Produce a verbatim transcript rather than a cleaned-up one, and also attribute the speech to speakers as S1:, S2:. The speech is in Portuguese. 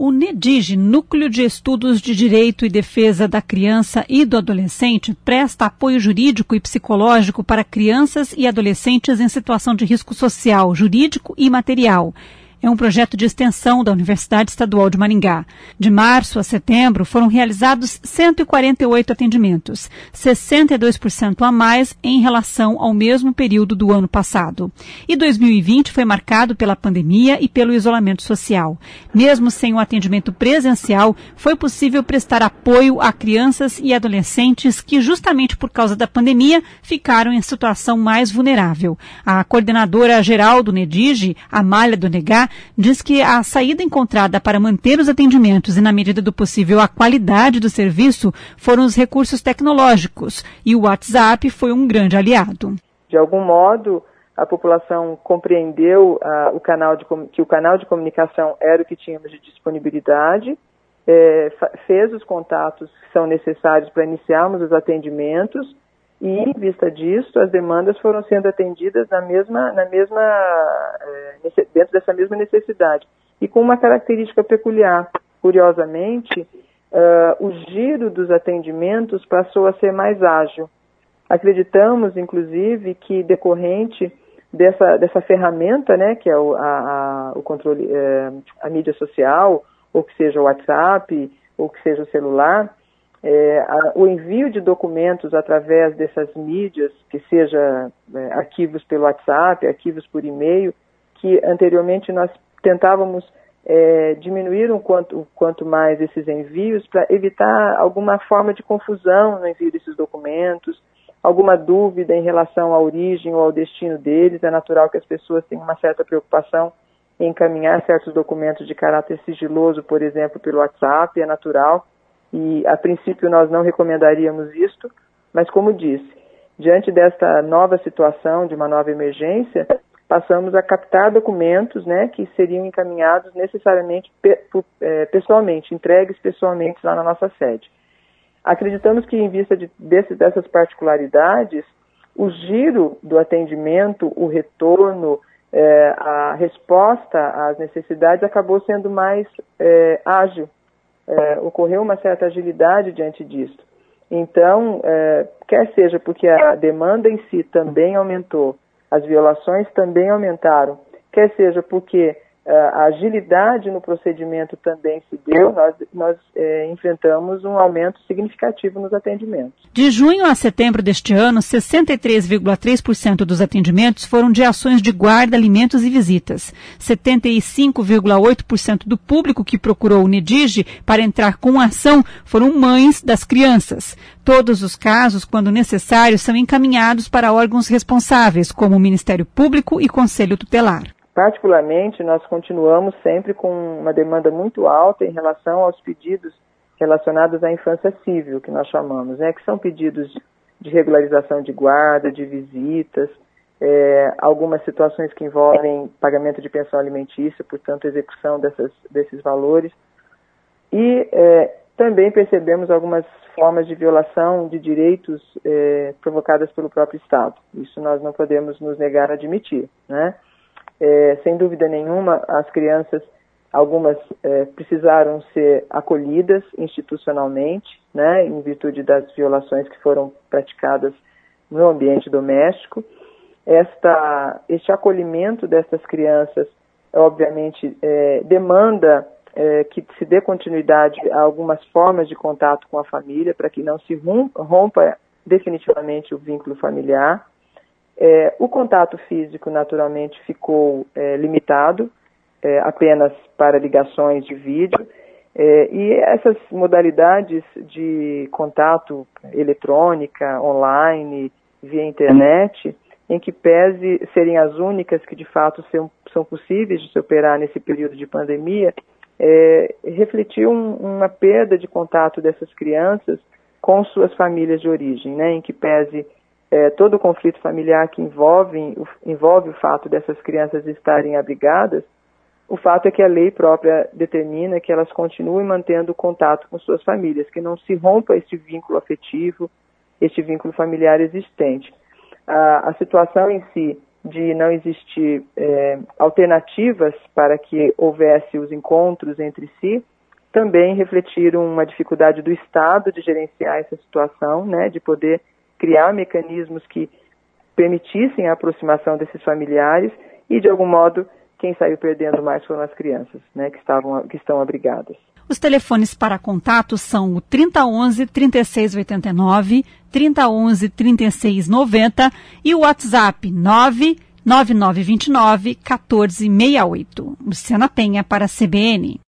S1: O NEDIGE, Núcleo de Estudos de Direito e Defesa da Criança e do Adolescente, presta apoio jurídico e psicológico para crianças e adolescentes em situação de risco social, jurídico e material. É um projeto de extensão da Universidade Estadual de Maringá. De março a setembro, foram realizados cento e quarenta e oito atendimentos, sessenta e dois por cento a mais em relação ao mesmo período do ano passado. E dois mil e vinte foi marcado pela pandemia e pelo isolamento social. Mesmo sem o atendimento presencial, foi possível prestar apoio a crianças e adolescentes que, justamente por causa da pandemia, ficaram em situação mais vulnerável. A coordenadora geral do NEDIGE, Amália Donegá, diz que a saída encontrada para manter os atendimentos e, na medida do possível, a qualidade do serviço foram os recursos tecnológicos, e o WhatsApp foi um grande aliado.
S2: De algum modo, a população compreendeu uh, o canal de, que o canal de comunicação era o que tínhamos de disponibilidade, é, fez os contatos que são necessários para iniciarmos os atendimentos, e, em vista disso, as demandas foram sendo atendidas na mesma, na mesma, dentro dessa mesma necessidade. E com uma característica peculiar. Curiosamente, uh, o giro dos atendimentos passou a ser mais ágil. Acreditamos, inclusive, que decorrente dessa, dessa ferramenta, né, que é o, a, a, o controle, é, a mídia social, ou que seja o WhatsApp, ou que seja o celular, É, a, o envio de documentos através dessas mídias, que seja é, arquivos pelo WhatsApp, arquivos por e-mail, que anteriormente nós tentávamos é, diminuir um quanto, quanto mais esses envios para evitar alguma forma de confusão no envio desses documentos, alguma dúvida em relação à origem ou ao destino deles. É natural que as pessoas tenham uma certa preocupação em encaminhar certos documentos de caráter sigiloso, por exemplo, pelo WhatsApp, é natural. E, a princípio, nós não recomendaríamos isto, mas, como disse, diante desta nova situação, de uma nova emergência, passamos a captar documentos, né, que seriam encaminhados necessariamente pe é, pessoalmente, entregues pessoalmente lá na nossa sede. Acreditamos que, em vista de, desse, dessas particularidades, o giro do atendimento, o retorno, é, a resposta às necessidades acabou sendo mais é, ágil. É, ocorreu uma certa agilidade diante disso. Então, é, quer seja porque a demanda em si também aumentou, as violações também aumentaram, quer seja porque é, a agilidade no procedimento também se deu, nós, nós é, enfrentamos um aumento significativo nos atendimentos.
S1: De junho a setembro deste ano, sessenta e três vírgula três por cento dos atendimentos foram de ações de guarda, alimentos e visitas. setenta e cinco vírgula oito por cento do público que procurou o NEDIGE para entrar com a ação foram mães das crianças. Todos os casos, quando necessário, são encaminhados para órgãos responsáveis, como o Ministério Público e Conselho Tutelar.
S2: Particularmente, nós continuamos sempre com uma demanda muito alta em relação aos pedidos relacionados à infância civil, que nós chamamos, né, que são pedidos de regularização de guarda, de visitas, é, algumas situações que envolvem pagamento de pensão alimentícia, portanto, execução dessas, desses valores. E é, também percebemos algumas formas de violação de direitos é, provocadas pelo próprio Estado. Isso nós não podemos nos negar a admitir, né? É, sem dúvida nenhuma, as crianças, algumas é, precisaram ser acolhidas institucionalmente, né, em virtude das violações que foram praticadas no ambiente doméstico. Esta, este acolhimento dessas crianças, obviamente, é, demanda é, que se dê continuidade a algumas formas de contato com a família, para que não se rompa definitivamente o vínculo familiar. É, o contato físico, naturalmente, ficou é, limitado, é, apenas para ligações de vídeo, é, e essas modalidades de contato eletrônica, online, via internet, em que pese serem as únicas que, de fato, são, são possíveis de se operar nesse período de pandemia, é, refletiu um, uma perda de contato dessas crianças com suas famílias de origem, né, em que pese É, todo o conflito familiar que envolve, envolve o fato dessas crianças estarem abrigadas, o fato é que a lei própria determina que elas continuem mantendo contato com suas famílias, que não se rompa este vínculo afetivo, este vínculo familiar existente. A, a situação em si de não existir é, alternativas para que houvesse os encontros entre si, também refletiram uma dificuldade do Estado de gerenciar essa situação, né, de poder criar mecanismos que permitissem a aproximação desses familiares e, de algum modo, quem saiu perdendo mais foram as crianças, né, que, estavam, que estão abrigadas.
S1: Os telefones para contato são o trinta onze, trinta e seis oitenta e nove, trinta onze, trinta e seis noventa e o WhatsApp nove nove nove dois nove, um quatro seis oito. Luciana Penha para a C B N.